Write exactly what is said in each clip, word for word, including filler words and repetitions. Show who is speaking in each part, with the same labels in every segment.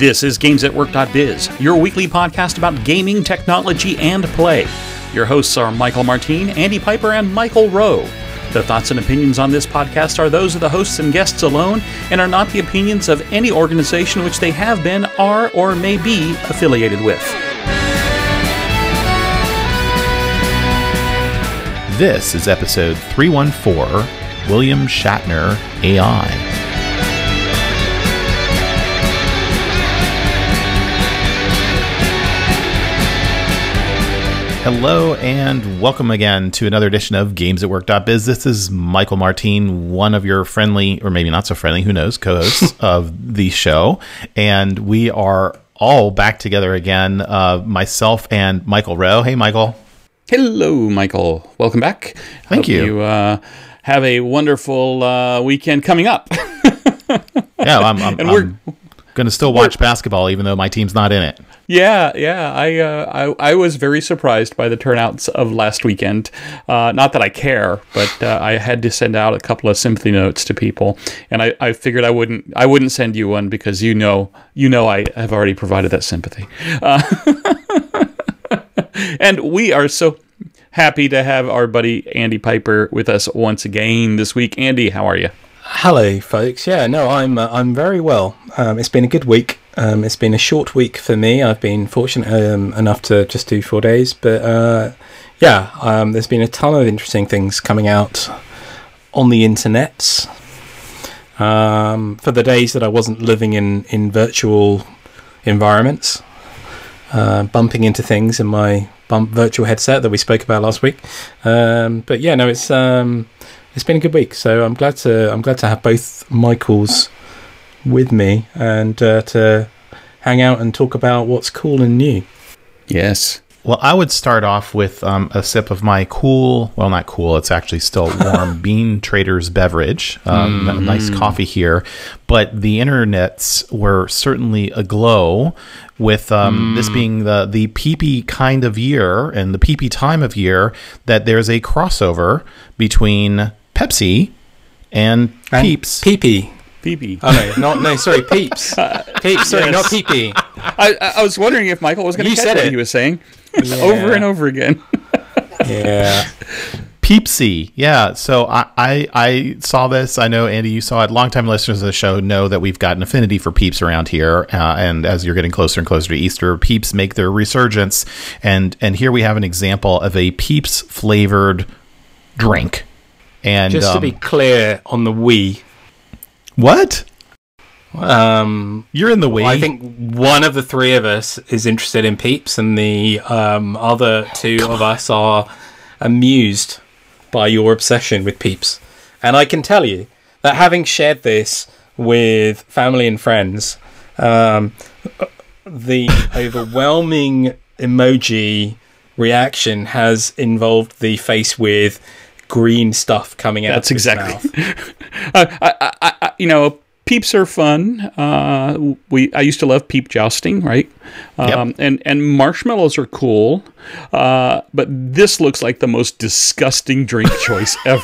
Speaker 1: This is Games at Work dot biz, your weekly podcast about gaming, technology, and play. Your hosts are Michael Martin, Andy Piper, and Michael Rowe. The thoughts and opinions on this podcast are those of the hosts and guests alone and are not the opinions of any organization which they have been, are, or may be affiliated with.
Speaker 2: This is episode three one four, William Shatner A I. Hello and welcome again to another edition of Games at Work dot biz. This is Michael Martin, one of your friendly, or maybe not so friendly, who knows, co-hosts of the show. And we are all back together again, uh, myself and Michael Rowe. Hey, Michael.
Speaker 1: Hello, Michael. Welcome back.
Speaker 2: Thank
Speaker 1: Hope
Speaker 2: you.
Speaker 1: you uh, have a wonderful uh, weekend coming up.
Speaker 2: Yeah, I'm, I'm,
Speaker 1: and
Speaker 2: I'm
Speaker 1: we're
Speaker 2: going to still watch basketball, even though my team's not in it.
Speaker 1: Yeah, yeah. I, uh, I I was very surprised by the turnouts of last weekend. Uh, not that I care, but uh, I had to send out a couple of sympathy notes to people, and I, I figured I wouldn't I wouldn't send you one because you know you know I have already provided that sympathy. Uh, and we are so happy to have our buddy Andy Piper with us once again this week. Andy, how are you?
Speaker 3: Hello, folks. Yeah, no, I'm uh, I'm very well. Um, it's been a good week. Um, it's been a short week for me. I've been fortunate um, enough to just do four days, but uh, yeah, um, there's been a ton of interesting things coming out on the internet. Um, for the days that I wasn't living in in virtual environments, uh, bumping into things in my bump virtual headset that we spoke about last week. Um, but yeah, no, it's um, it's been a good week. So I'm glad to I'm glad to have both Michaels with me and uh, to hang out and talk about what's cool and new.
Speaker 1: Yes.
Speaker 2: Well, I would start off with um, a sip of my cool, well, not cool, it's actually still warm Bean Traders beverage. Um,
Speaker 1: mm-hmm.
Speaker 2: Nice coffee here. But the internets were certainly aglow with um, mm. this being the, the peepee kind of year and the peepee time of year that there's a crossover between Pepsi and, and Peeps.
Speaker 3: Peepee.
Speaker 1: Peepee.
Speaker 3: Oh, no, not, no, sorry, Peeps. Peeps, sorry,
Speaker 1: yes.
Speaker 3: not Peepee.
Speaker 1: I, I was wondering if Michael was going to catch
Speaker 3: said
Speaker 1: what
Speaker 3: it.
Speaker 1: he was saying
Speaker 3: Yeah.
Speaker 1: over and over again.
Speaker 3: Yeah.
Speaker 2: Peepsy. Yeah. So I, I I saw this. I know, Andy, you saw it. Longtime listeners of the show know that we've got an affinity for Peeps around here. Uh, and as you're getting closer and closer to Easter, Peeps make their resurgence. And, and here we have an example of a Peeps flavored drink. And
Speaker 3: just to
Speaker 2: um,
Speaker 3: be clear on the Wii.
Speaker 2: What?
Speaker 3: Um,
Speaker 2: You're in the Wii.
Speaker 3: Well, I think one of the three of us is interested in Peeps, and the um, other two of us are amused by your obsession with Peeps. And I can tell you that having shared this with family and friends, um, the overwhelming emoji reaction has involved the face with green stuff coming out.
Speaker 1: That's
Speaker 3: of his
Speaker 1: exactly.
Speaker 3: mouth.
Speaker 1: uh, I, I, I, you know, Peeps are fun. Uh, we I used to love peep jousting, right? Um,
Speaker 2: Yep.
Speaker 1: And and marshmallows are cool, uh, but this looks like the most disgusting drink choice ever.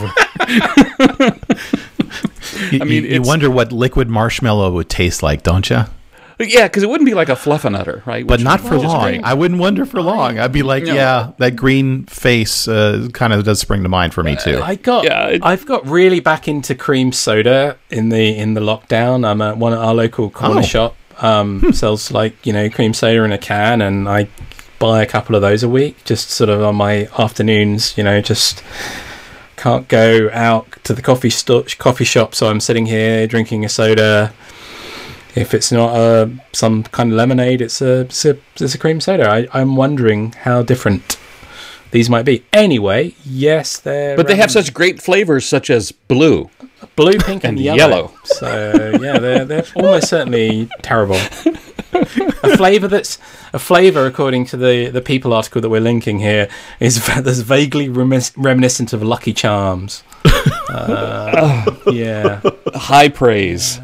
Speaker 2: you,
Speaker 1: I mean,
Speaker 2: you, you
Speaker 1: it's-
Speaker 2: wonder what liquid marshmallow would taste like, don't you?
Speaker 1: Yeah, because it wouldn't be like a Fluffernutter, right?
Speaker 2: But
Speaker 1: Which
Speaker 2: not
Speaker 1: is
Speaker 2: for
Speaker 1: just
Speaker 2: long.
Speaker 1: great.
Speaker 2: I wouldn't wonder for long. I'd be like,
Speaker 1: No.
Speaker 2: yeah, that green face uh, kind of does spring to mind for me too.
Speaker 3: I got,
Speaker 1: Yeah, it-
Speaker 3: I've got really back into cream soda in the in the lockdown. I'm at one at our local corner
Speaker 2: Oh.
Speaker 3: shop. Um, sells like you know cream soda in a can, and I buy a couple of those a week, just sort of on my afternoons. You know, just can't go out to the coffee sto- coffee shop, so I'm sitting here drinking a soda. If it's not a, some kind of lemonade, it's a, it's a, it's a cream soda. I, I'm wondering how different these might be. Anyway, yes, they're...
Speaker 1: But they have
Speaker 3: um,
Speaker 1: such great flavors, such as blue.
Speaker 3: blue, pink, and,
Speaker 1: and
Speaker 3: yellow.
Speaker 1: yellow.
Speaker 3: So, yeah, they're, they're almost certainly terrible. A flavour that's... A flavour, according to the, the People article that we're linking here, is that's vaguely remis- reminiscent of Lucky Charms. Uh, yeah.
Speaker 1: High praise.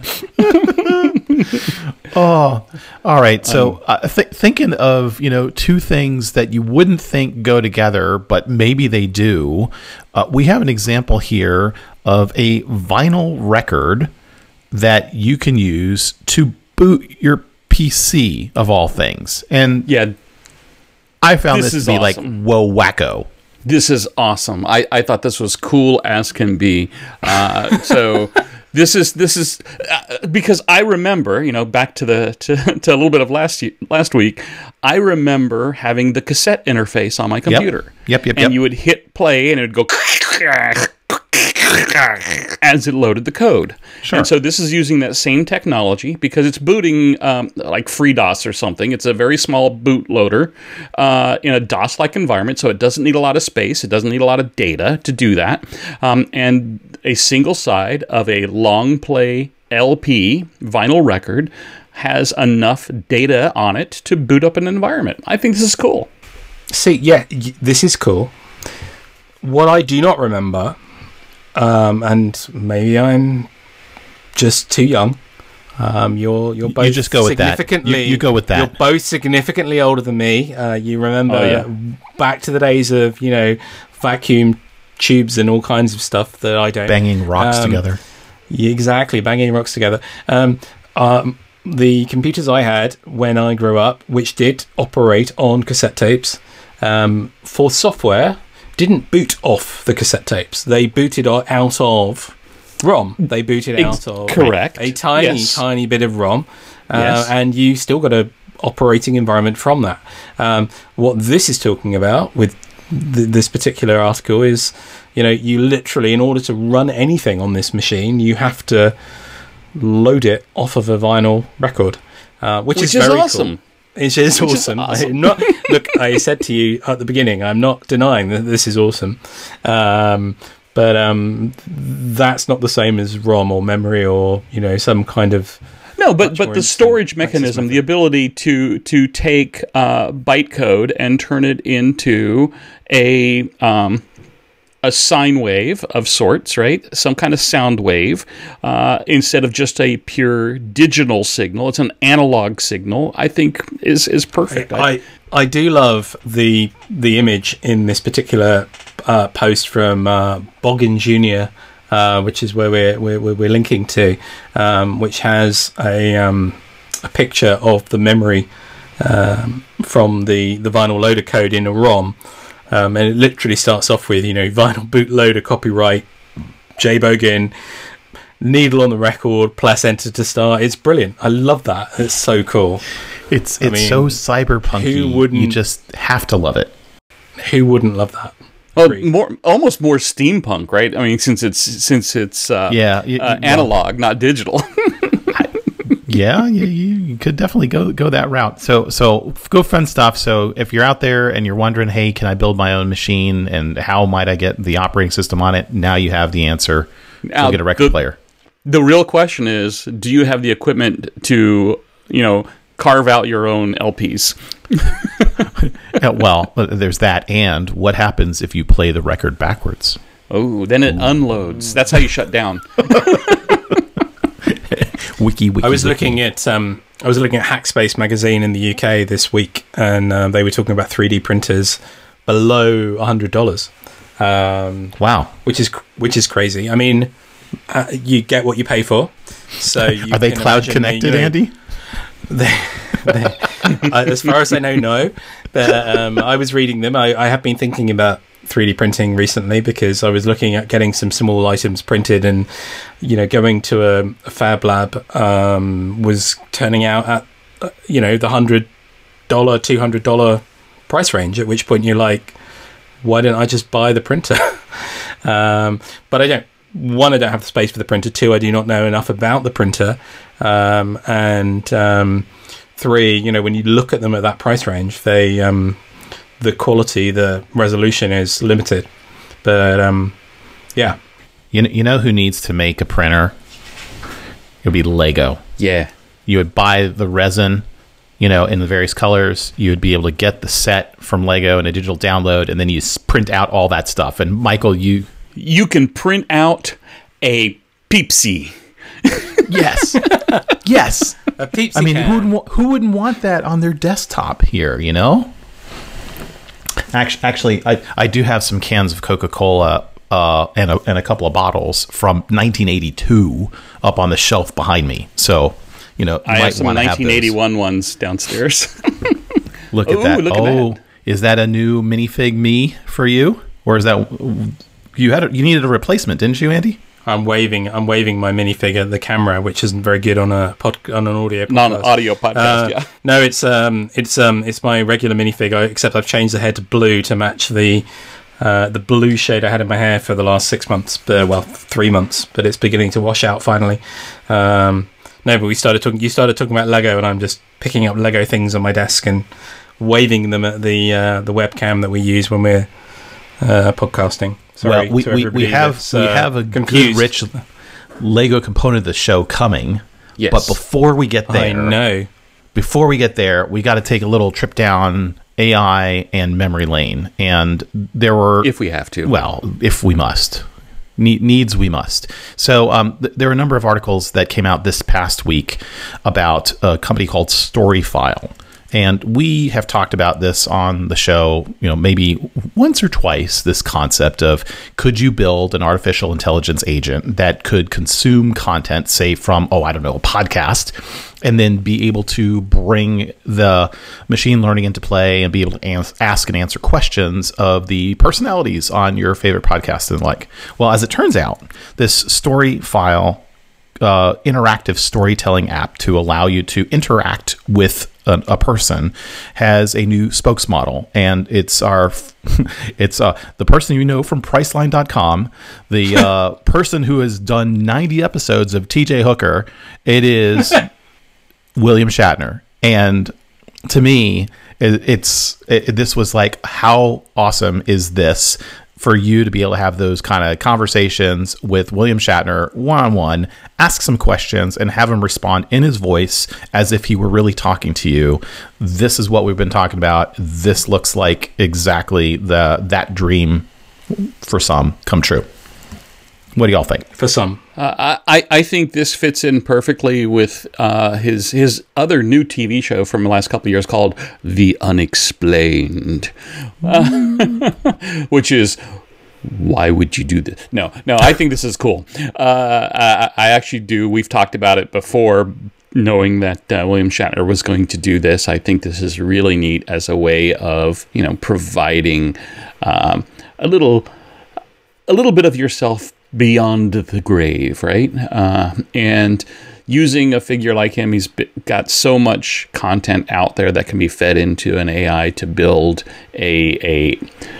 Speaker 2: Oh, all right. So uh, th- thinking of, you know, two things that you wouldn't think go together, but maybe they do. Uh, we have an example here of a vinyl record that you can use to boot your P C of all things. And
Speaker 1: Yeah,
Speaker 2: I found this,
Speaker 1: This
Speaker 2: to
Speaker 1: is
Speaker 2: be like,
Speaker 1: awesome.
Speaker 2: whoa, wacko.
Speaker 1: this is awesome. I, I thought this was cool as can be. Uh, so this is this is uh, because I remember, you know, back to the to, to a little bit of last ye- last week. I remember having the cassette interface on my computer.
Speaker 2: Yep, yep,
Speaker 1: and
Speaker 2: yep.
Speaker 1: you would hit play, and it would go as it loaded the code.
Speaker 2: Sure.
Speaker 1: And so this is using that same technology because it's booting um, like FreeDOS or something. It's a very small bootloader uh, in a DOS-like environment, so it doesn't need a lot of space. It doesn't need a lot of data to do that. Um, and a single side of a long play L P vinyl record has enough data on it to boot up an environment. I think this is cool.
Speaker 3: See, yeah, y- this is cool. What I do not remember, um, and maybe I'm just too young. Um, you're you're
Speaker 2: You
Speaker 3: both
Speaker 2: just go with that.
Speaker 3: significantly.
Speaker 2: You- you go with that.
Speaker 3: You're both significantly older than me. Uh, you remember
Speaker 1: Oh, yeah.
Speaker 3: back to the days of you know vacuum tubes and all kinds of stuff that I don't.
Speaker 2: Banging rocks
Speaker 3: Um,
Speaker 2: together.
Speaker 3: Yeah, exactly, banging rocks together. Um, um, the computers I had when I grew up, which did operate on cassette tapes, um, for software, didn't boot off the cassette tapes. They booted o- out of ROM. They booted
Speaker 1: Ex-
Speaker 3: out of
Speaker 1: correct.
Speaker 3: a tiny,
Speaker 1: Yes.
Speaker 3: tiny bit of ROM, uh,
Speaker 1: Yes.
Speaker 3: and you still got a operating environment from that. Um, what this is talking about with th- this particular article is, you know, you literally, in order to run anything on this machine, you have to load it off of a vinyl record, uh, which,
Speaker 1: Which
Speaker 3: is,
Speaker 1: is
Speaker 3: very
Speaker 1: awesome.
Speaker 3: Cool. It is
Speaker 1: Which is
Speaker 3: awesome.
Speaker 1: awesome.
Speaker 3: I'm not, look, I said to you at the beginning, I'm not denying that this is awesome, um, but um, that's not the same as ROM or memory or you know some kind of
Speaker 1: No, but
Speaker 3: much
Speaker 1: but
Speaker 3: more
Speaker 1: the
Speaker 3: instant
Speaker 1: storage
Speaker 3: access
Speaker 1: mechanism,
Speaker 3: method.
Speaker 1: the ability to to take uh, bytecode and turn it into a um, a sine wave of sorts, right? Some kind of sound wave uh, instead of just a pure digital signal. It's an analog signal. I think is is perfect.
Speaker 3: I, I do love the the image in this particular uh, post from uh, Boggin Junior, uh, which is where we're we're, we're linking to, um, which has a um, a picture of the memory um, from the the vinyl loader code in a ROM, um, and it literally starts off with you know vinyl bootloader copyright J Boggin. Needle on the record, press enter to start. It's brilliant. I love that. It's so cool.
Speaker 2: It's
Speaker 3: I
Speaker 2: it's
Speaker 3: mean,
Speaker 2: so cyberpunky.
Speaker 3: who wouldn't-
Speaker 2: You just have to love it.
Speaker 3: Who wouldn't love that?
Speaker 1: well,
Speaker 3: Agreed.
Speaker 1: more almost more steampunk, right? I mean, since it's since it's uh,
Speaker 2: Yeah, y-
Speaker 1: uh,
Speaker 2: y-
Speaker 1: analog, not digital.
Speaker 2: Yeah, you, you you could definitely go go that route. So so go fun stuff. So if you're out there and you're wondering, hey, can I build my own machine and how might I get the operating system on it? Now you have the answer.
Speaker 1: Now,
Speaker 2: Go get a record
Speaker 1: the-
Speaker 2: player.
Speaker 1: The real question is, do you have the equipment to, you know, carve out your own L Ps?
Speaker 2: Yeah, well, there's that. And what happens if you play the record backwards?
Speaker 1: Oh, then it unloads. That's how you shut down.
Speaker 2: Wiki wiki.
Speaker 3: I was
Speaker 2: wiki.
Speaker 3: looking at um, I was looking at Hackspace magazine in the U K this week, and uh, they were talking about three D printers below a hundred dollars, um,
Speaker 2: Wow.
Speaker 3: which is cr- which is crazy. I mean, uh, you get what you pay for. So you
Speaker 2: Are they
Speaker 3: can
Speaker 2: cloud
Speaker 3: imagine
Speaker 2: connected,
Speaker 3: that, you know,
Speaker 2: Andy?
Speaker 3: They, they, uh, as far as I know, no. But um, I was reading them. I, I have been thinking about three D printing recently because I was looking at getting some small items printed, and you know, going to a, a fab lab um, was turning out at uh, you know the hundred dollar, two hundred dollar price range. At which point you're like, why don't I just buy the printer? um, but I don't. One, I don't have the space for the printer. Two, I do not know enough about the printer. Um, and um, three, you know, when you look at them at that price range, they um, the quality, the resolution is limited. But um, yeah,
Speaker 2: You know, you know who needs to make a printer? It would be Lego.
Speaker 1: Yeah.
Speaker 2: You would buy the resin, you know, in the various colors. You would be able to get the set from Lego in a digital download, and then you s- print out all that stuff. And Michael, you
Speaker 1: You can print out a Peepsy.
Speaker 2: yes, yes.
Speaker 3: a Peepsy
Speaker 2: I mean,
Speaker 3: can.
Speaker 2: who wouldn't wa- who wouldn't want that on their desktop here? You know. Actually, actually, I I do have some cans of Coca-Cola uh, and a, and a couple of bottles from nineteen eighty-two up on the shelf behind me. So you know, you
Speaker 1: I
Speaker 2: might
Speaker 1: have some
Speaker 2: wanna have
Speaker 1: nineteen eighty-one ones downstairs.
Speaker 2: Look at
Speaker 1: Ooh,
Speaker 2: that.
Speaker 1: look at
Speaker 2: oh,
Speaker 1: that.
Speaker 2: Is that a new minifig me for you? Or is that you had a, you needed a replacement, didn't you, Andy?
Speaker 3: I'm waving. I'm waving my minifigure, the camera, which isn't very good on a pod, on an audio, podcast.
Speaker 1: Non-audio podcast.
Speaker 3: Uh,
Speaker 1: yeah.
Speaker 3: No, it's um, it's um, it's my regular minifigure, except I've changed the hair to blue to match the uh, the blue shade I had in my hair for the last six months. Uh, well, three months, but it's beginning to wash out finally. Um, no, but we started talking. You started talking about Lego, and I'm just picking up Lego things on my desk and waving them at the uh, the webcam that we use when we're uh, podcasting. Sorry
Speaker 2: well, we,
Speaker 3: to
Speaker 2: we, we have
Speaker 3: that's,
Speaker 2: we
Speaker 3: uh,
Speaker 2: have a
Speaker 3: confused.
Speaker 2: good, rich Lego component of the show coming.
Speaker 1: Yes.
Speaker 2: But before we get there,
Speaker 3: I know.
Speaker 2: Before we get there, we got to take a little trip down A I and memory lane, and there were
Speaker 1: If we have to.
Speaker 2: well, if we must. Ne- needs we must. So um, th- there are a number of articles that came out this past week about a company called Storyfile. And we have talked about this on the show, you know, maybe once or twice, this concept of could you build an artificial intelligence agent that could consume content, say from, oh, I don't know, a podcast, and then be able to bring the machine learning into play and be able to ans- ask and answer questions of the personalities on your favorite podcast and the like. Well, as it turns out, this Storyfile uh, interactive storytelling app to allow you to interact with A, a person has a new spokesmodel, and it's our it's uh the person you know from Priceline dot com, the uh, person who has done ninety episodes of T J Hooker. It is William Shatner, and to me, it, it's it, this was like, how awesome is this for you to be able to have those kind of conversations with William Shatner one-on-one, ask some questions, and have him respond in his voice as if he were really talking to you. This is what we've been talking about. This looks like exactly the that dream for some come true. What do y'all think?
Speaker 3: For some.
Speaker 1: Uh, I, I think this fits in perfectly with uh, his his other new T V show from the last couple of years called The Unexplained, uh, which is, why would you do this? No, no, I think this is cool. Uh, I, I actually do. We've talked about it before, knowing that uh, William Shatner was going to do this. I think this is really neat as a way of, you know, providing um, a little a little bit of yourself beyond the grave, right? Uh, and using a figure like him, he's got so much content out there that can be fed into an A I to build a a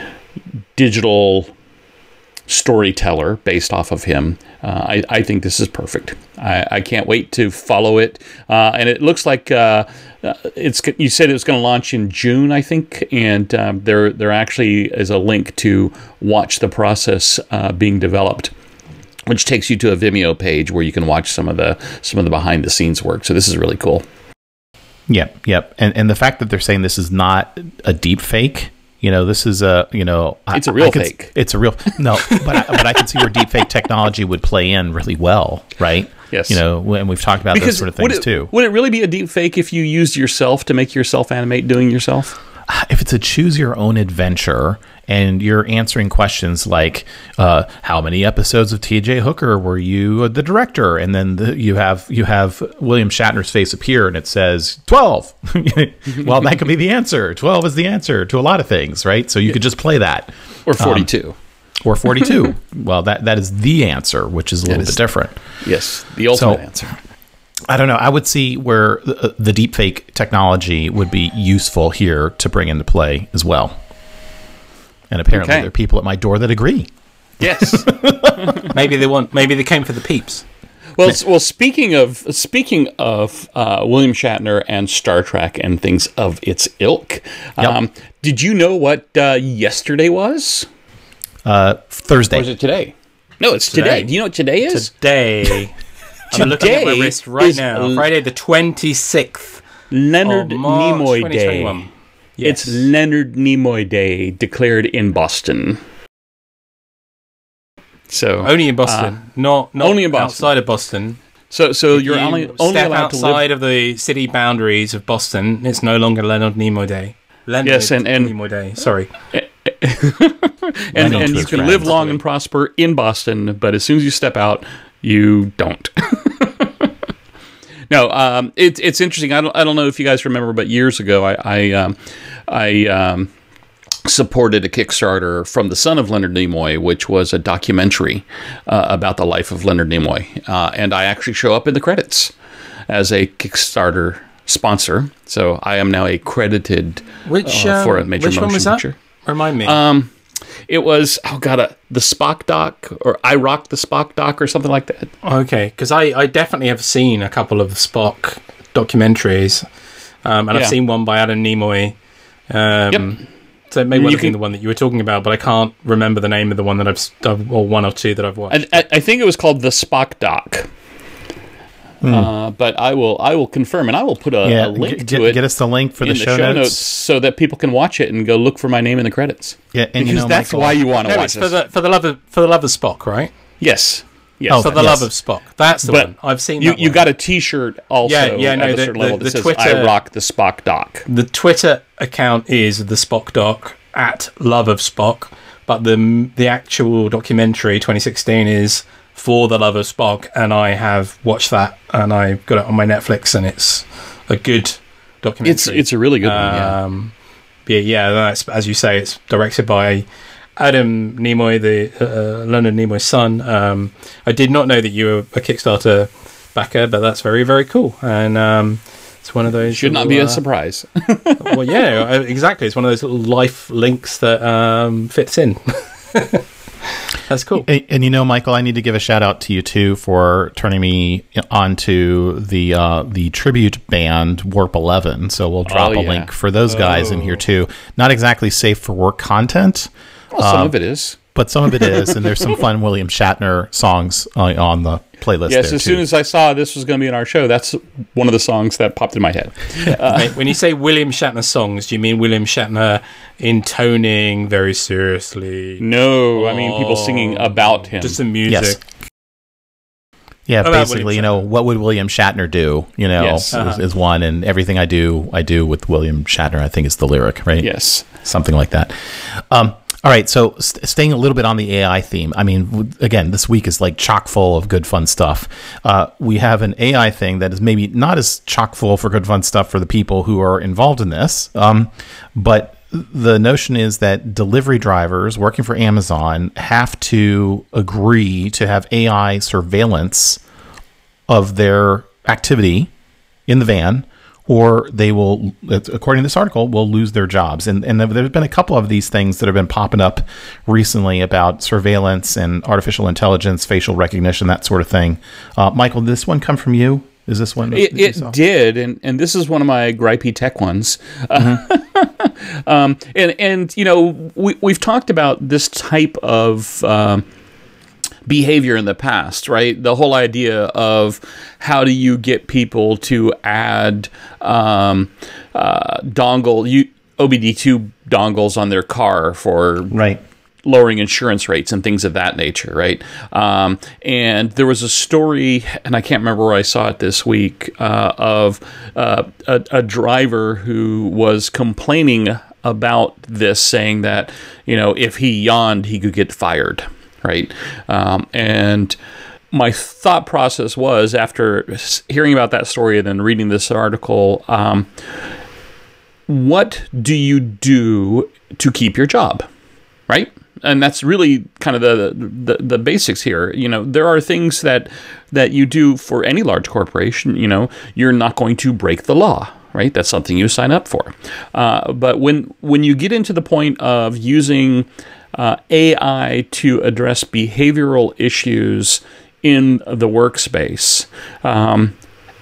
Speaker 1: digital storyteller based off of him. Uh, I, I think this is perfect. I, I can't wait to follow it. Uh, and it looks like uh, it's. You said it was going to launch in June, I think, and um, there there actually is a link to watch the process uh, being developed, which takes you to a Vimeo page where you can watch some of the some of the behind the scenes work. So this is really cool.
Speaker 2: Yep, yep. And and the fact that they're saying this is not a deep fake. You know, this is a, you know...
Speaker 1: It's a real
Speaker 2: I could,
Speaker 1: fake.
Speaker 2: It's a real... No, but I, but I can see where deepfake technology would play in really well, right?
Speaker 1: Yes.
Speaker 2: You know, and we've talked about
Speaker 1: Because
Speaker 2: those sort of
Speaker 1: would
Speaker 2: things,
Speaker 1: it,
Speaker 2: too.
Speaker 1: Would it really be a deep fake if you used yourself to make yourself animate doing yourself?
Speaker 2: If it's a choose your own adventure and you're answering questions like, uh, how many episodes of T J Hooker were you the director? And then the, you have you have William Shatner's face appear and it says twelve. Well, that could be the answer. twelve is the answer to a lot of things, right? So you could just play that.
Speaker 1: Or forty-two.
Speaker 2: Um, or forty-two. Well, that that is the answer, which is a little
Speaker 1: is.
Speaker 2: bit different.
Speaker 1: Yes, the ultimate
Speaker 2: So,
Speaker 1: answer.
Speaker 2: I don't know. I would see where the, the deepfake technology would be useful here to bring into play as well. And apparently
Speaker 1: Okay.
Speaker 2: there are people at my door that agree.
Speaker 1: Yes.
Speaker 3: Maybe they want. Maybe they came for the peeps.
Speaker 1: Well, s- well. Speaking of speaking of uh, William Shatner and Star Trek and things of its ilk,
Speaker 2: Yep.
Speaker 1: um, did you know what uh, yesterday was?
Speaker 2: Uh, Thursday.
Speaker 1: Or is it today? No, it's today.
Speaker 3: Today.
Speaker 1: Do you know what today is?
Speaker 3: Today. I'm looking at my
Speaker 1: Today
Speaker 3: wrist right
Speaker 1: is
Speaker 3: now.
Speaker 1: l-
Speaker 3: Friday the twenty-sixth
Speaker 1: Leonard
Speaker 3: of March
Speaker 1: Nimoy
Speaker 3: twenty
Speaker 1: Day.
Speaker 3: twenty-one. Yes.
Speaker 1: It's Leonard Nimoy Day, declared in Boston. So
Speaker 3: only in Boston,
Speaker 1: uh,
Speaker 3: not, not
Speaker 1: only in Boston.
Speaker 3: outside of Boston.
Speaker 1: So, so
Speaker 3: If
Speaker 1: you're
Speaker 3: you
Speaker 1: only only
Speaker 3: step
Speaker 1: allowed to
Speaker 3: outside
Speaker 1: live.
Speaker 3: of the city boundaries of Boston. It's no longer Leonard Nimoy Day. Leonard
Speaker 1: Yes, and- and-
Speaker 3: Nimoy Day. Sorry.
Speaker 1: and
Speaker 2: Leonard
Speaker 1: and
Speaker 2: to
Speaker 1: you
Speaker 2: his
Speaker 1: can
Speaker 2: friends.
Speaker 1: live long and prosper in Boston, but as soon as you step out, you don't. No, um, it, it's interesting. I don't, I don't know if you guys remember, but years ago, I, I, um, I um, supported a Kickstarter from the son of Leonard Nimoy, which was a documentary uh, about the life of Leonard Nimoy, uh, and I actually show up in the credits as a Kickstarter sponsor. So I am now a credited
Speaker 3: Which
Speaker 1: uh, for a
Speaker 3: um,
Speaker 1: major
Speaker 3: which
Speaker 1: motion
Speaker 3: one was that?
Speaker 1: picture.
Speaker 3: Remind me.
Speaker 1: Um, it was oh god, uh, the Spock doc, or I Rock the Spock doc, or something like that.
Speaker 3: Okay, because I, I definitely have seen a couple of Spock documentaries, um, and
Speaker 1: Yeah.
Speaker 3: I've seen one by Adam Nimoy. Um,
Speaker 1: Yep.
Speaker 3: So it may well
Speaker 1: You
Speaker 3: have been
Speaker 1: can-
Speaker 3: the one that you were talking about, but I can't remember the name of the one that I've, s- I've- or one or two that I've watched.
Speaker 1: I, I, I think it was called the Spock doc. Uh, but I will I will confirm, and I will put a,
Speaker 2: Yeah,
Speaker 1: a link
Speaker 2: g-
Speaker 1: to
Speaker 2: get,
Speaker 1: it
Speaker 2: get us the link for
Speaker 1: in
Speaker 2: the,
Speaker 1: the
Speaker 2: show,
Speaker 1: show,
Speaker 2: notes.
Speaker 1: notes so that people can watch it and go look for my name in the credits.
Speaker 2: Yeah, and
Speaker 1: because
Speaker 2: you know,
Speaker 1: that's
Speaker 2: Michael,
Speaker 1: why you want to
Speaker 3: no,
Speaker 1: watch
Speaker 3: it's
Speaker 1: this.
Speaker 3: for the for the love of for the love of Spock, right?
Speaker 1: yes, yes.
Speaker 2: Oh,
Speaker 3: For the
Speaker 2: yes.
Speaker 3: love of Spock. That's the
Speaker 1: but
Speaker 3: one. I've seen
Speaker 1: you.
Speaker 3: that
Speaker 1: You
Speaker 3: one.
Speaker 1: got a T-shirt also
Speaker 3: Yeah, yeah, no,
Speaker 1: at a
Speaker 3: the-
Speaker 1: certain
Speaker 3: the-
Speaker 1: level
Speaker 3: the
Speaker 1: that says
Speaker 3: Twitter-
Speaker 1: "I Rock the Spock doc."
Speaker 3: The Twitter account is the Spock doc at Love of Spock, but the the actual documentary twenty sixteen is For the Love of Spock, and I have watched that, and I got it on my Netflix, and it's a good documentary.
Speaker 1: It's it's a really good one. Yeah.
Speaker 3: Um, yeah, yeah. That's, as you say, it's directed by Adam Nimoy, the uh, Leonard Nimoy's son. Um, I did not know that you were a Kickstarter backer, but that's very, very cool. And um, it's one of those
Speaker 1: Should not
Speaker 3: little,
Speaker 1: be a
Speaker 3: uh,
Speaker 1: surprise.
Speaker 3: well, yeah, uh, exactly. It's one of those little life links that um, fits in. That's cool.
Speaker 2: And, and you know, Michael, I need to give a shout out to you too for turning me onto the uh, the tribute band Warp eleven. So we'll drop
Speaker 1: Oh,
Speaker 2: a
Speaker 1: yeah.
Speaker 2: link for those guys in here too. Not exactly safe for work content,
Speaker 1: Well, some
Speaker 2: um,
Speaker 1: of it is.
Speaker 2: but some of it is, and there's some fun William Shatner songs uh, on the playlist.
Speaker 1: Yes,
Speaker 2: there
Speaker 1: as
Speaker 2: too.
Speaker 1: soon as I saw this was going to be in our show, that's one of the songs that popped in my head.
Speaker 3: Mate, when you say William Shatner songs, do you mean William Shatner intoning very seriously?
Speaker 1: No, I mean people singing about him.
Speaker 3: Just the music.
Speaker 2: Yes. Yeah,
Speaker 3: About
Speaker 2: basically,
Speaker 3: William
Speaker 2: you know, what would William Shatner do? You know,
Speaker 1: Yes.
Speaker 2: is,
Speaker 3: Uh-huh.
Speaker 2: is one, and everything I do, I do with William Shatner. I think is the lyric, right?
Speaker 1: Yes.
Speaker 2: Something like that. Um, all right, so st- staying a little bit on the A I theme. I mean, w- again, this week is like chock full of good fun stuff. Uh, we have an A I thing that is maybe not as chock full for good fun stuff for the people who are involved in this, um, but the notion is that delivery drivers working for Amazon have to agree to have A I surveillance of their activity in the van, or they will, according to this article, will lose their jobs. And, and there's been a couple of these things that have been popping up recently about surveillance and artificial intelligence, facial recognition, that sort of thing. Uh, Michael, did this one come from you? Is this one?
Speaker 1: It,
Speaker 2: that you
Speaker 1: it
Speaker 2: saw?
Speaker 1: did, and, and this is one of my gripey tech ones.
Speaker 2: Mm-hmm.
Speaker 1: um, and and you know we we've talked about this type of um, behavior in the past, right? The whole idea of how do you get people to add um, uh, dongle you, O B D two dongles on their car for
Speaker 2: Right.
Speaker 1: lowering insurance rates and things of that nature, right? Um, and there was a story, and I can't remember where I saw it this week, uh, of uh, a, a driver who was complaining about this, saying that, you know, if he yawned, he could get fired, right? Um, and my thought process was, after hearing about that story and then reading this article, um, what do you do to keep your job, right? And that's really kind of the, the the basics here. You know, there are things that that you do for any large corporation. You know, you're not going to break the law, right? That's something you sign up for. Uh, but when when you get into the point of using uh, A I to address behavioral issues in the workspace, um,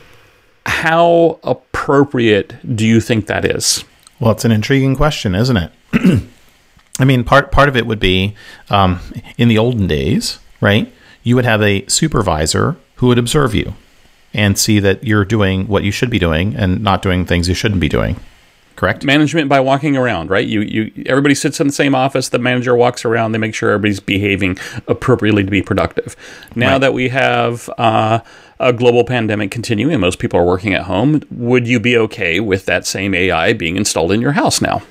Speaker 1: how appropriate do you think that is?
Speaker 2: Well, it's an intriguing question, isn't it? I mean, part part of it would be, um, in the olden days, right? You would have a supervisor who would observe you and see that you're doing what you should be doing and not doing things you shouldn't be doing. Correct?
Speaker 1: Management by walking around, right? You, you, everybody sits in the same office. The manager walks around. They make sure everybody's behaving appropriately to be productive. Now
Speaker 2: Right.
Speaker 1: that we have uh, a global pandemic continuing, and most people are working at home, would you be okay with that same A I being installed in your house now?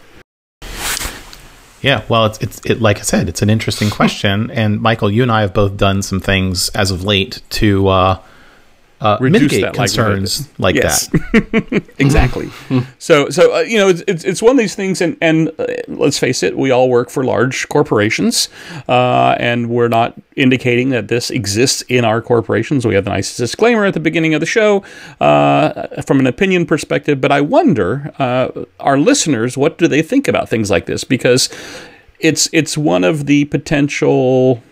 Speaker 2: Yeah, well, it's it's it, like I said, it's an interesting question. And Michael, you and I have both done some things as of late to uh, uh,
Speaker 1: reduce
Speaker 2: mitigate
Speaker 1: that
Speaker 2: concerns like
Speaker 1: yes.
Speaker 2: that.
Speaker 1: Exactly. so, so uh, you know, it's, it's it's one of these things, and and uh, let's face it, we all work for large corporations, uh, and we're not indicating that this exists in our corporations. We have the nice disclaimer at the beginning of the show uh, from an opinion perspective. But I wonder, uh, our listeners, what do they think about things like this? Because it's it's one of the potential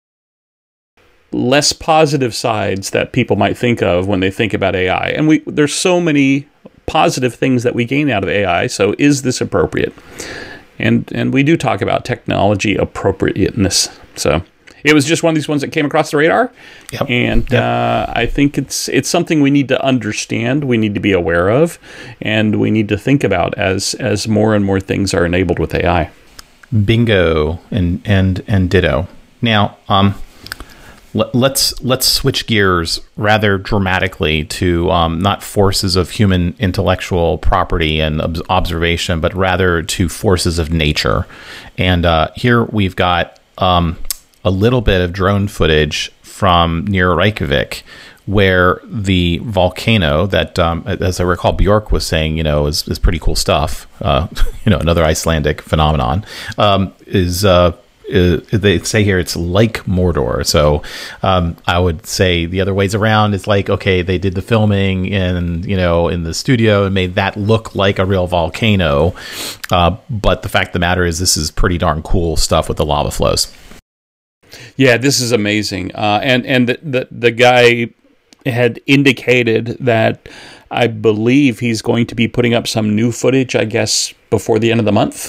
Speaker 1: less positive sides that people might think of when they think about A I. And we there's so many positive things that we gain out of A I, so is this appropriate? And and we do talk about technology appropriateness. So it was just one of these ones that came across the radar.
Speaker 2: Yep.
Speaker 1: And
Speaker 2: yep.
Speaker 1: Uh, I think it's it's something we need to understand, we need to be aware of, and we need to think about as as more and more things are enabled with A I.
Speaker 2: Bingo and and and ditto. Now, um Let's let's switch gears rather dramatically to um, not forces of human intellectual property and ob- observation, but rather to forces of nature. And uh, here we've got um, a little bit of drone footage from near Reykjavik, where the volcano that, um, as I recall, Bjork was saying, you know, is, is pretty cool stuff. Uh, you know, another Icelandic phenomenon um, is. Uh, Uh, they say here it's like Mordor. So um, I would say the other ways around is like, okay, they did the filming in, you know, in the studio and made that look like a real volcano. Uh, but the fact of the matter is this is pretty darn cool stuff with the lava flows.
Speaker 1: Yeah, this is amazing. Uh, and and the, the, the guy had indicated that I believe he's going to be putting up some new footage, I guess, before the end of the month.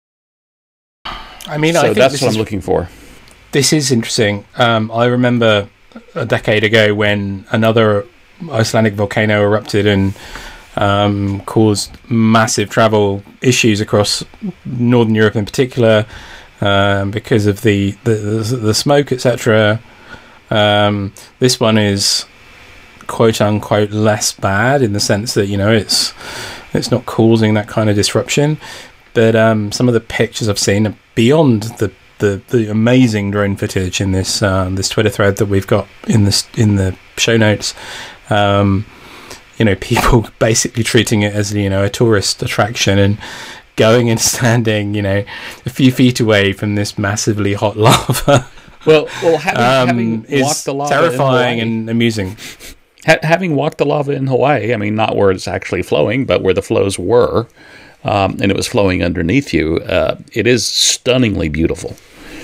Speaker 3: I mean,
Speaker 1: so
Speaker 3: I think
Speaker 1: that's
Speaker 3: this
Speaker 1: what
Speaker 3: is,
Speaker 1: I'm looking for.
Speaker 3: This is interesting. Um, I remember a decade ago when another Icelandic volcano erupted and um, caused massive travel issues across Northern Europe in particular um, because of the, the, the, the smoke, et cetera. Um, this one is quote-unquote less bad in the sense that, you know, it's it's not causing that kind of disruption. But um, some of the pictures I've seen are beyond the, the, the amazing drone footage in this um, this Twitter thread that we've got in this in the show notes. Um, you know, people basically treating it as, you know, a tourist attraction and going and standing, you know, a few feet away from this massively hot lava.
Speaker 1: Well, well, having,
Speaker 3: um,
Speaker 1: having walked the lava
Speaker 3: terrifying
Speaker 1: in Hawaii,
Speaker 3: and amusing.
Speaker 1: Ha- having walked the lava in Hawaii, I mean, not where it's actually flowing, but where the flows were. Um, and it was flowing underneath you. Uh, it is stunningly beautiful.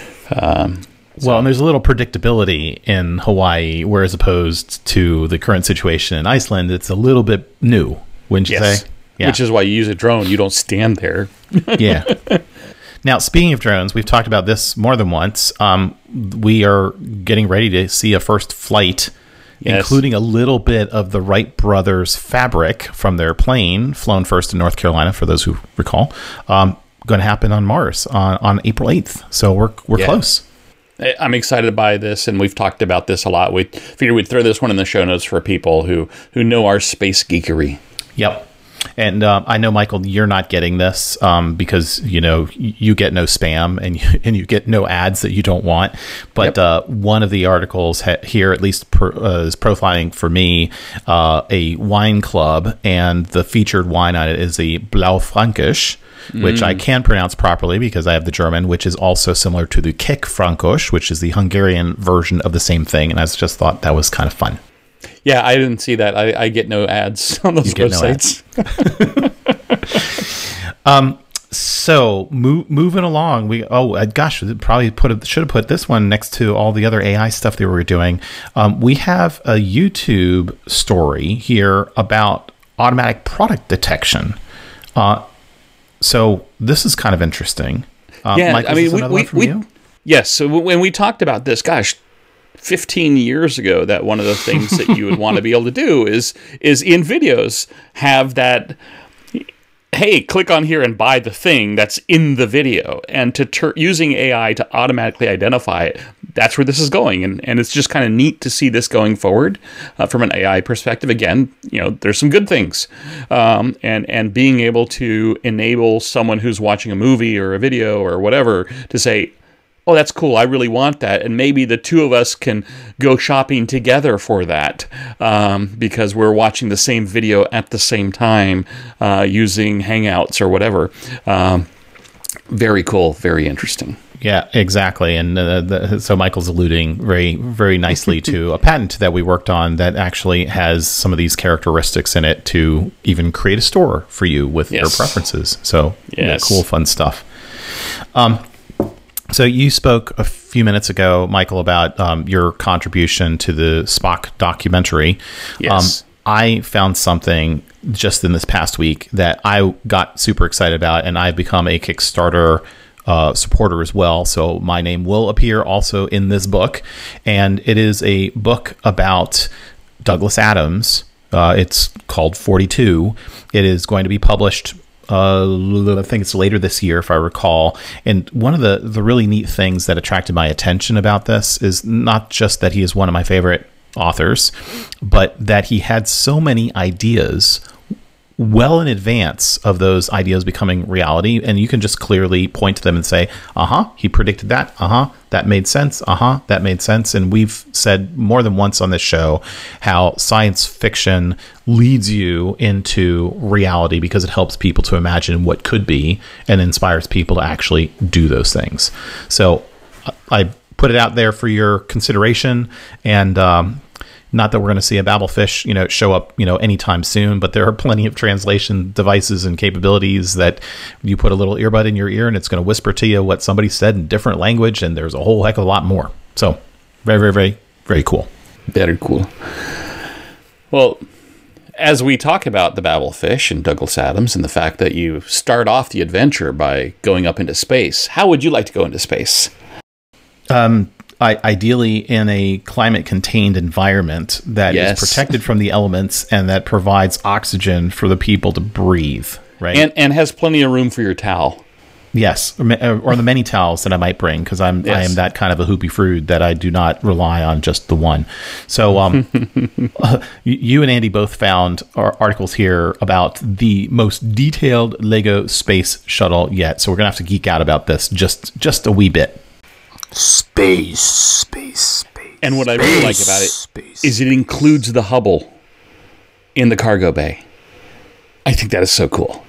Speaker 1: Um,
Speaker 2: so. Well, and there's a little predictability in Hawaii, whereas opposed to the current situation in Iceland, it's a little bit new, wouldn't you
Speaker 1: yes.
Speaker 2: say? Yeah.
Speaker 1: Which is why you use a drone. You don't stand there.
Speaker 2: Yeah. Now, speaking of drones, we've talked about this more than once. Um, we are getting ready to see a first flight, yes. including a little bit of the Wright brothers fabric from their plane, flown first in North Carolina, for those who recall, um, going to happen on Mars on, on April eighth. So we're we're yeah. close.
Speaker 1: I'm excited by this, and we've talked about this a lot. We figured we'd throw this one in the show notes for people who, who know our space geekery.
Speaker 2: Yep. And um, I know, Michael, you're not getting this um, because, you know, you get no spam and you, and you get no ads that you don't want. But yep. uh, one of the articles ha- here, at least, per, uh, is profiling for me uh, a wine club. And the featured wine on it is a Blaufränkisch, mm. which I can pronounce properly because I have the German, which is also similar to the Keckfränkisch, which is the Hungarian version of the same thing. And I just thought that was kind of fun.
Speaker 1: Yeah, I didn't see that. I, I get no ads on those websites.
Speaker 2: No um, so mo- moving along, we oh uh, gosh, probably put a, should have put this one next to all the other A I stuff that we were doing. Um, we have a YouTube story here about automatic product detection. Uh, so this is kind of interesting. Um,
Speaker 1: yeah,
Speaker 2: Mike,
Speaker 1: I mean, we, we, we
Speaker 2: you?
Speaker 1: yes. So when we talked about this, gosh. fifteen years ago, that one of the things that you would want to be able to do is is in videos have that, hey, click on here and buy the thing that's in the video, and to ter- using A I to automatically identify it. That's where this is going, and and it's just kind of neat to see this going forward uh, from an A I perspective. Again, you know, there's some good things, um, and and being able to enable someone who's watching a movie or a video or whatever to say, oh, that's cool, I really want that. And maybe the two of us can go shopping together for that um, because we're watching the same video at the same time uh, using Hangouts or whatever. Um, very cool, very interesting.
Speaker 2: Yeah, exactly. And uh, the, so Michael's alluding very, very nicely to a patent that we worked on that actually has some of these characteristics in it to even create a store for you with yes. your preferences. So yes. yeah, cool, fun stuff. Um, so you spoke a few minutes ago, Michael, about um, your contribution to the Spock documentary.
Speaker 1: Yes.
Speaker 2: Um, I found something just in this past week that I got super excited about, and I've become a Kickstarter Uh, supporter as well. So my name will appear also in this book. And it is a book about Douglas Adams. Uh, it's called forty-two. It is going to be published, uh, I think it's later this year, if I recall. And one of the, the really neat things that attracted my attention about this is not just that he is one of my favorite authors, but that he had so many ideas well in advance of those ideas becoming reality, and you can just clearly point to them and say, uh-huh, he predicted that, uh-huh, that made sense, uh-huh, that made sense. And we've said more than once on this show how science fiction leads you into reality because it helps people to imagine what could be and inspires people to actually do those things. So I put it out there for your consideration, and um, not that we're going to see a Babelfish, you know, show up, you know, anytime soon, but there are plenty of translation devices and capabilities that you put a little earbud in your ear and it's going to whisper to you what somebody said in different language, and there's a whole heck of a lot more. So very, very, very, very cool.
Speaker 1: Very cool. Well, as we talk about the Babelfish and Douglas Adams and the fact that you start off the adventure by going up into space, how would you like to go into space?
Speaker 2: Um... I, ideally in a climate-contained environment that
Speaker 1: yes.
Speaker 2: is protected from the elements and that provides oxygen for the people to breathe, right?
Speaker 1: And and has plenty of room for your towel.
Speaker 2: Yes, or, or the many towels that I might bring, because I'm yes. I am that kind of a hoopy fruit that I do not rely on just the one. So um, uh, you and Andy both found our articles here about the most detailed Lego space shuttle yet. So we're gonna have to geek out about this just just a wee bit.
Speaker 4: Space, space, space.
Speaker 1: And what
Speaker 4: space,
Speaker 1: I really like about it
Speaker 4: space,
Speaker 1: is it includes the Hubble in the cargo bay. I think that is so cool.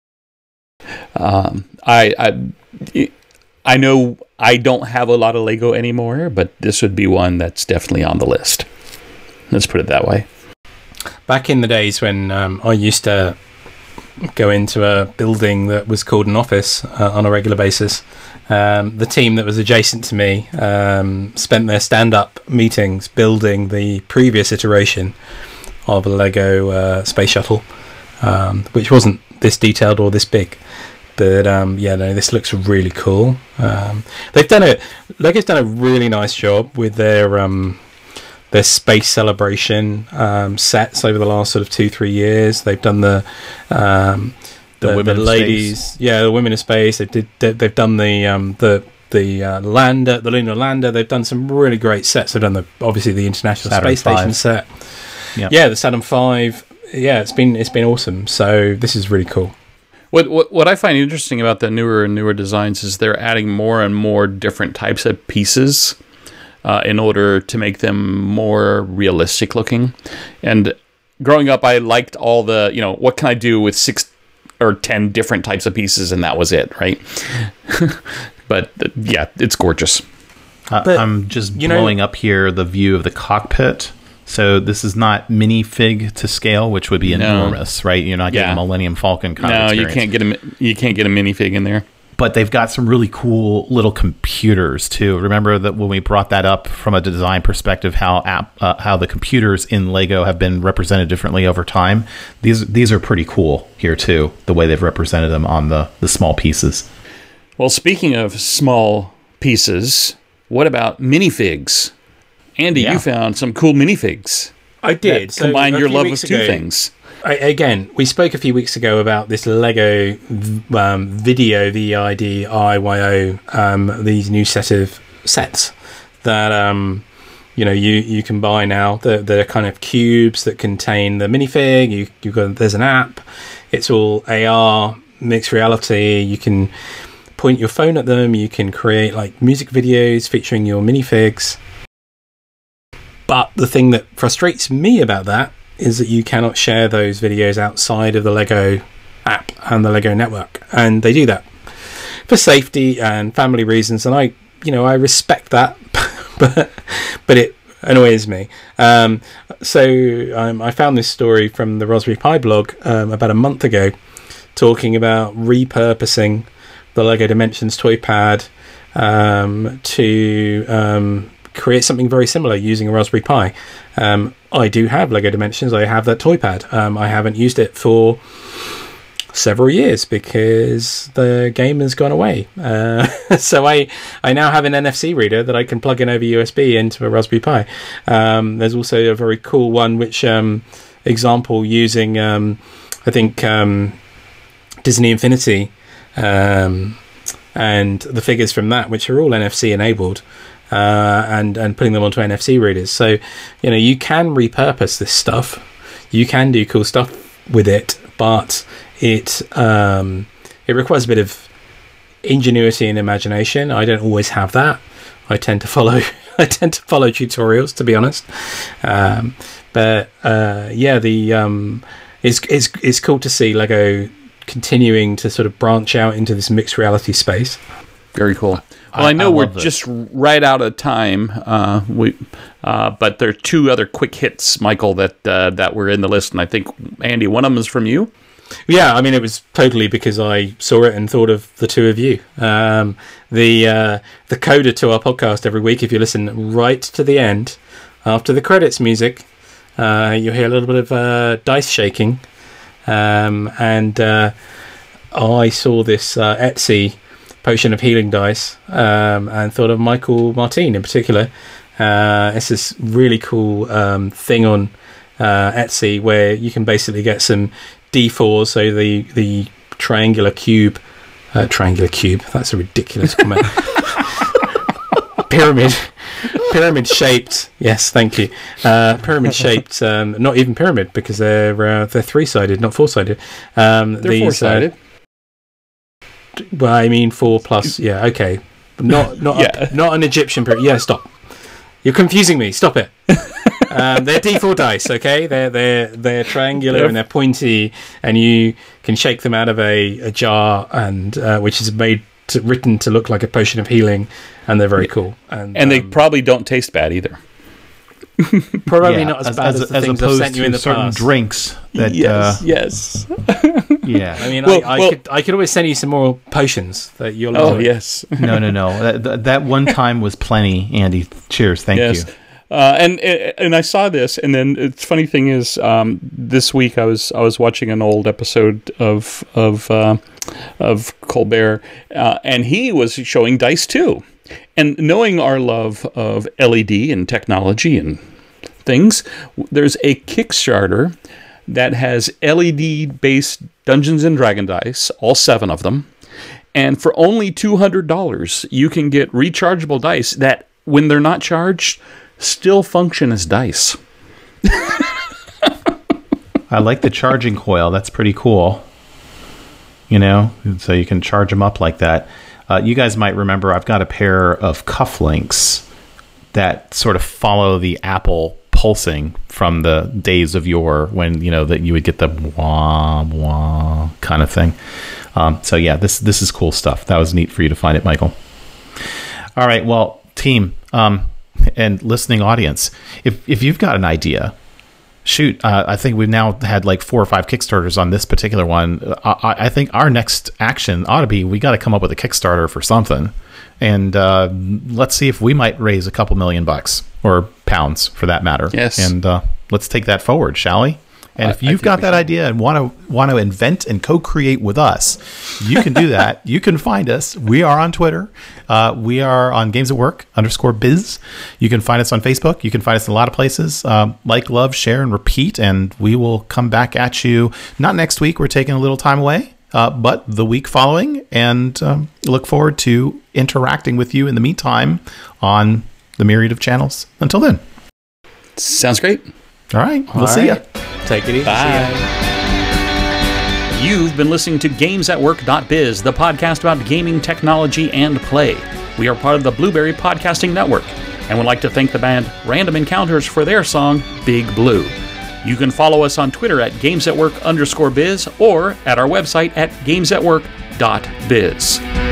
Speaker 1: Um, I, I, I know I don't have a lot of Lego anymore, but this would be one that's definitely on the list. Let's put it that way.
Speaker 3: Back in the days when um, I used to go into a building that was called an office uh, on a regular basis, Um, the team that was adjacent to me um, spent their stand-up meetings building the previous iteration of a Lego uh, space shuttle, um, which wasn't this detailed or this big. But um, yeah, no, this looks really cool. Um, they've done a Lego's done a really nice job with their um, their space celebration um, sets over the last sort of two three years. They've done the um, The, the, the ladies, space. yeah, the women in space. They did. They, they've done the um, the the uh, lander, the lunar lander. They've done some really great sets. They've done the obviously the International
Speaker 2: Saturn
Speaker 3: Space Station
Speaker 2: five.
Speaker 3: set.
Speaker 2: Yep.
Speaker 3: Yeah, the Saturn five. Yeah, it's been it's been awesome. So this is really cool.
Speaker 1: What what what I find interesting about the newer and newer designs is they're adding more and more different types of pieces uh, in order to make them more realistic looking. And growing up, I liked all the you know what can I do with six or ten different types of pieces, and that was it, right? But uh, yeah, it's gorgeous.
Speaker 2: Uh,
Speaker 3: but,
Speaker 2: I'm just
Speaker 3: you
Speaker 2: blowing
Speaker 3: know,
Speaker 2: up here the view of the cockpit. So this is not minifig to scale, which would be
Speaker 1: No.
Speaker 2: enormous, right? You're not getting
Speaker 1: Yeah.
Speaker 2: a Millennium Falcon kind
Speaker 1: No,
Speaker 2: of
Speaker 1: you
Speaker 2: experience.
Speaker 1: can't get a you can't get a minifig in there.
Speaker 2: But they've got some really cool little computers too. Remember that when we brought that up from a design perspective, how app, uh, how the computers in Lego have been represented differently over time. These these are pretty cool here too. The way they've represented them on the the small pieces.
Speaker 1: Well, speaking of small pieces, what about minifigs? Andy,
Speaker 2: Yeah.
Speaker 1: you found some cool minifigs.
Speaker 3: I did.
Speaker 1: that
Speaker 3: So
Speaker 1: combine
Speaker 3: a
Speaker 1: your
Speaker 3: few
Speaker 1: love of
Speaker 3: weeks
Speaker 1: two
Speaker 3: ago-
Speaker 1: things.
Speaker 3: I, again, we spoke a few weeks ago about this Lego um, video, V I D I Y O, um, these new set of sets that um, you know you, you can buy now. They're, they're kind of cubes that contain the minifig. You you got there's an app. It's all A R, mixed reality. You can point your phone at them. You can create like music videos featuring your minifigs. But the thing that frustrates me about that is that you cannot share those videos outside of the Lego app and the Lego network, and they do that for safety and family reasons. And I, you know, I respect that, but but it annoys me. Um, so um, I found this story from the Raspberry Pi blog um, about a month ago, talking about repurposing the Lego Dimensions toy pad um, to um, create something very similar using a Raspberry Pi. Um, I do have Lego Dimensions. I have that toy pad. Um, I haven't used it for several years because the game has gone away. Uh, so I, I now have an N F C reader that I can plug in over U S B into a Raspberry Pi. Um, there's also a very cool one, which um, example using, um, I think, um, Disney Infinity um, and the figures from that, which are all N F C enabled. Uh, and and putting them onto N F C readers. So, you know, you can repurpose this stuff. You can do cool stuff with it, but it um, it requires a bit of ingenuity and imagination. I don't always have that. I tend to follow I tend to follow tutorials, to be honest. Um, but uh, yeah, the um, it's it's it's cool to see Lego continuing to sort of branch out into this mixed reality space.
Speaker 1: Very cool. Well, I know I we're just right out of time. Uh, we, uh, but there are two other quick hits, Michael, that uh, that were in the list, and I think Andy, one of them is from you.
Speaker 3: Yeah, I mean, it was totally because I saw it and thought of the two of you. Um, the uh, the coda to our podcast every week, if you listen right to the end, after the credits music, uh, you'll hear a little bit of uh, dice shaking, um, and uh, I saw this uh, Etsy Potion of Healing dice um, and thought of Michael Martin in particular. Uh, it's this really cool um, thing on uh, Etsy where you can basically get some D fours, so the the triangular cube, uh, triangular cube. That's a ridiculous comment. pyramid, pyramid shaped. Yes, thank you. Uh, pyramid shaped. Um, not even pyramid because they're uh, they're three sided, not four sided. Um,
Speaker 1: they're four sided. Uh,
Speaker 3: Well, I mean four plus. Yeah, okay. Not not
Speaker 1: yeah.
Speaker 3: a, not an Egyptian period. Yeah, stop. You're confusing me. Stop it. um, they're D four dice. Okay, they're they're they're triangular they're... and they're pointy, and you can shake them out of a, a jar, and uh, which is made to, written to look like a potion of healing, and they're very cool. And,
Speaker 1: and they
Speaker 3: um,
Speaker 1: probably don't taste bad either.
Speaker 3: Probably
Speaker 2: yeah,
Speaker 3: not as,
Speaker 2: as
Speaker 3: bad as,
Speaker 2: as
Speaker 3: the things
Speaker 2: opposed
Speaker 3: I've sent you in
Speaker 2: to
Speaker 3: the
Speaker 2: certain
Speaker 3: past.
Speaker 2: drinks that
Speaker 1: yes,
Speaker 2: uh,
Speaker 1: yes.
Speaker 2: yeah.
Speaker 3: I mean,
Speaker 1: well,
Speaker 3: I, I
Speaker 1: well,
Speaker 3: could I could always send you some more potions that you'll.
Speaker 1: Oh
Speaker 3: enjoy.
Speaker 1: yes.
Speaker 2: no, no, no. That, that one time was plenty, Andy. Cheers. Thank
Speaker 1: yes.
Speaker 2: you.
Speaker 1: Uh, and and I saw this, and then the funny thing is, um, this week I was I was watching an old episode of of uh, of Colbert, uh, and he was showing dice too. And knowing our love of L E D and technology and things, there's a Kickstarter that has L E D-based Dungeons and Dragon dice, all seven of them, and for only two hundred dollars, you can get rechargeable dice that, when they're not charged, still function as dice.
Speaker 2: I like the charging coil. That's pretty cool. You know, so you can charge them up like that. Uh, you guys might remember I've got a pair of cufflinks that sort of follow the Apple pulsing from the days of yore when, you know, that you would get the wah, wah kind of thing. Um, so, yeah, this this is cool stuff. That was neat for you to find it, Michael. All right, well, team um, and listening audience, if if you've got an idea, shoot, uh, I think we've now had like four or five Kickstarters on this particular one. I, I think our next action ought to be, we got to come up with a Kickstarter for something. And uh, let's see if we might raise a couple million bucks or pounds for that matter.
Speaker 1: Yes.
Speaker 2: And uh, let's take that forward, shall we? And
Speaker 1: I,
Speaker 2: if you've got that
Speaker 1: should.
Speaker 2: idea and want to want to invent and co-create with us, you can do that. You can find us. We are on Twitter. Uh, we are on Games at Work underscore biz. You can find us on Facebook. You can find us in a lot of places. Um, like, love, share, and repeat. And we will come back at you. Not next week. We're taking a little time away, uh, but the week following. And um, look forward to interacting with you in the meantime on the myriad of channels. Until then.
Speaker 1: Sounds great.
Speaker 2: All right. We'll
Speaker 3: All
Speaker 2: see
Speaker 3: right.
Speaker 2: ya.
Speaker 3: Take it easy.
Speaker 1: Bye. You've been listening to games at work dot biz, the podcast about gaming technology and play. We are part of the Blueberry Podcasting Network, and would like to thank the band Random Encounters for their song, Big Blue. You can follow us on Twitter at gamesatwork underscore biz or at our website at games at work dot biz.